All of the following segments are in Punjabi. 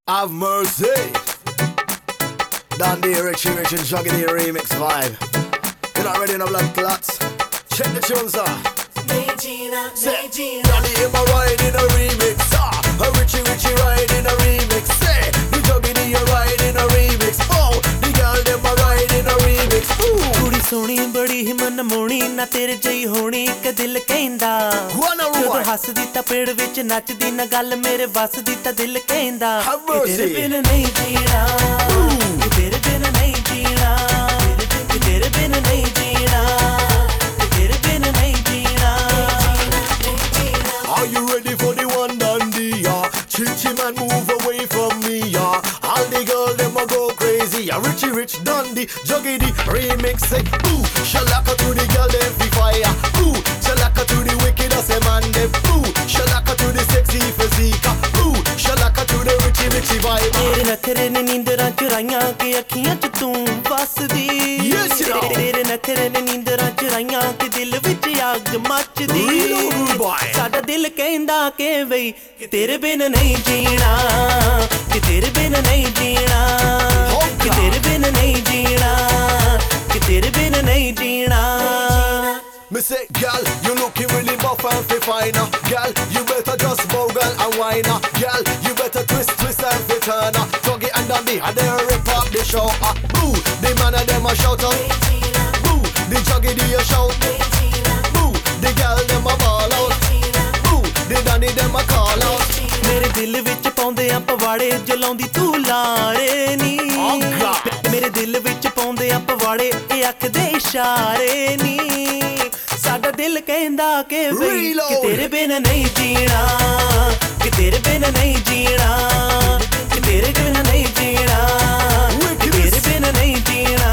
Have mercy. Dandy, Richie Rich and Juggedy remix vibe. You're not ready in the blood clots? Check the tunes, sir. Dandy in my ride in a remix, a Richie ride in a remix. Say, the Juggedy you ride in a remix. Oh, the girl them a ride in a remix. ਕੁੜੀ ਸੋਹਣੀ ਬੜੀ ਹੀ ਮਨਮੋਹਣੀ ਨਾ ਤੇਰੇ ਜਈ ਹੋਣੀ ਇੱਕ ਦਿਲ ਕਹਿੰਦਾ ਜਦੋਂ ਹੱਸਦੀ ਤਾਂ ਪੇੜ ਵਿੱਚ ਨੱਚਦੀ ਨਾ ਗੱਲ ਮੇਰੇ ਵੱਸ ਦੀ ਤਾਂ ਦਿਲ ਕਹਿੰਦਾ ਤੇਰੇ ਬਿਨ ਨਹੀਂ ਜੀਣਾ ਤੇਰੇ ਬਿਨ ਨਹੀਂ ਜੀਣਾ ਤੇਰੇ ਬਿਨ ਨਹੀਂ ਜੀਣਾ ਤੇਰੇ ਬਿਨ ਨਹੀਂ ਜੀਣਾ Are you ready for the one dandy, Chichi man move away from me, All the girls them a go crazy, Richie Rich Dandy, Juggedy remix say, ooh, shalaka to the girl them fi fire, ooh, shalaka to the wicked as a man them, ooh, shalaka to the sexy physique, ooh, shalaka to the Richie vibe. ਤੇਰੇ ਨਖਰੇ ਨੇ ਨੀਂਦਰਾਂ ਚੁਰਾਈਆਂ ਕਿ ਅੱਖੀਆਂ ਚ ਤੂੰ ਵਸਦੀ ਤੇਰੇ ਨਖਰੇ ਨੇ ਨੀਂਦਰਾਂ ਚੁਰਾਈਆਂ ਕਿ ਦਿਲ ਵਿੱਚ ਅੱਗ ਮੱਚਦੀ ਸਾਡਾ ਦਿਲ ਕਹਿੰਦਾ ਕਿ ਬਈ ਕਿ ਤੇਰੇ ਬਿਨ ਨਹੀਂ ਜੀਣਾ ਕਿ ਤੇਰੇ ਬਿਨ ਨਹੀਂ ਜੀਣਾ ਕਿ ਤੇਰੇ ਬਿਨ ਨਹੀਂ ਜੀਣਾ ਕਿ ਤੇਰੇ ਬਿਨ ਨਹੀਂ ਜੀਣਾ Me say, girl, you looking really buff and fi fine, girl, you better just bogle and whine, girl, you better twist and fi turn, Juggy and Dandy, and they rip up the show, boo, the man and them a shout out, boo, the Juggedy a shout, boo, the girl them a ball out, boo, the Dandy them a call out. ਮੇਰੇ ਦਿਲ ਵਿੱਚ ਪਾਉਂਦੇ ਆ ਪਵਾੜੇ ਜਲਾਉਂਦੀ ਤੂੰ ਲਾਰੇ ਨੀ ਮੇਰੇ ਦਿਲ ਵਿੱਚ ਪਾਉਂਦੇ ਆ ਪਵਾੜੇ ਇਹ ਅੱਖ ਦੇ ਇਸ਼ਾਰੇ ਨੀ ਸਾਡਾ ਦਿਲ ਕਹਿੰਦਾ ਕਿ ਬਈ ਕਿ ਤੇਰੇ ਬਿਨ ਨਹੀਂ ਜੀਣਾ ਕਿ ਤੇਰੇ ਬਿਨ ਨਹੀਂ ਜੀਣਾ ਕਿ ਤੇਰੇ ਬਿਨ ਨਹੀਂ ਜੀਣਾ ਕਿ ਤੇਰੇ ਬਿਨ ਨਹੀਂ ਜੀਣਾ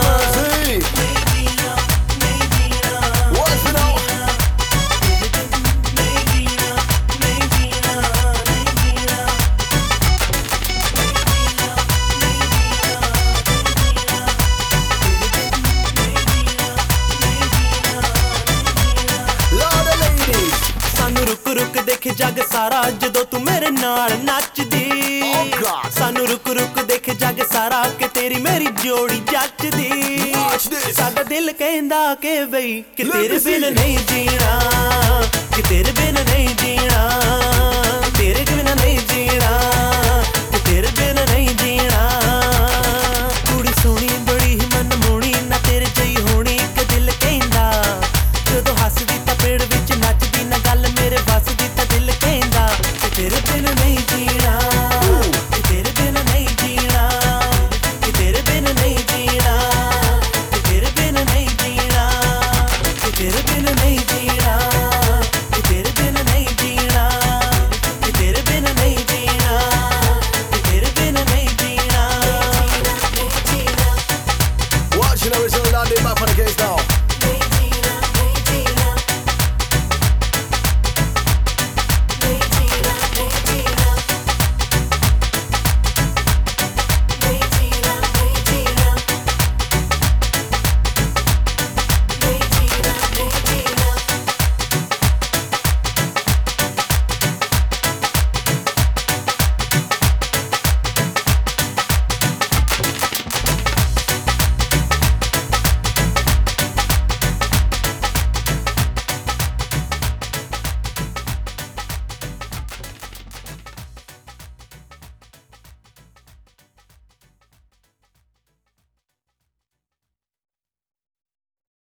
ਰੁਕ ਰੁਕ ਦੇਖ ਜੱਗ ਸਾਰਾ ਜਦੋਂ ਤੂੰ ਮੇਰੇ ਨਾਲ ਨੱਚਦੀ ਸਾਨੂੰ ਰੁਕ ਰੁਕ ਦੇਖ ਜੱਗ ਸਾਰਾ ਕਿ ਤੇਰੀ ਮੇਰੀ ਜੋੜੀ ਜੱਚਦੀ ਸਾਡਾ ਦਿਲ ਕਹਿੰਦਾ ਕਿ ਬਈ ਕਿ ਤੇਰੇ ਬਿਨ ਨਹੀਂ ਜੀਣਾ ਕਿ ਤੇਰੇ ਬਿਨ ਨਹੀਂ ਜੀਣਾ ਤੇਰੇ ਬਿਨ ਨਹੀਂ ਜੀਣਾ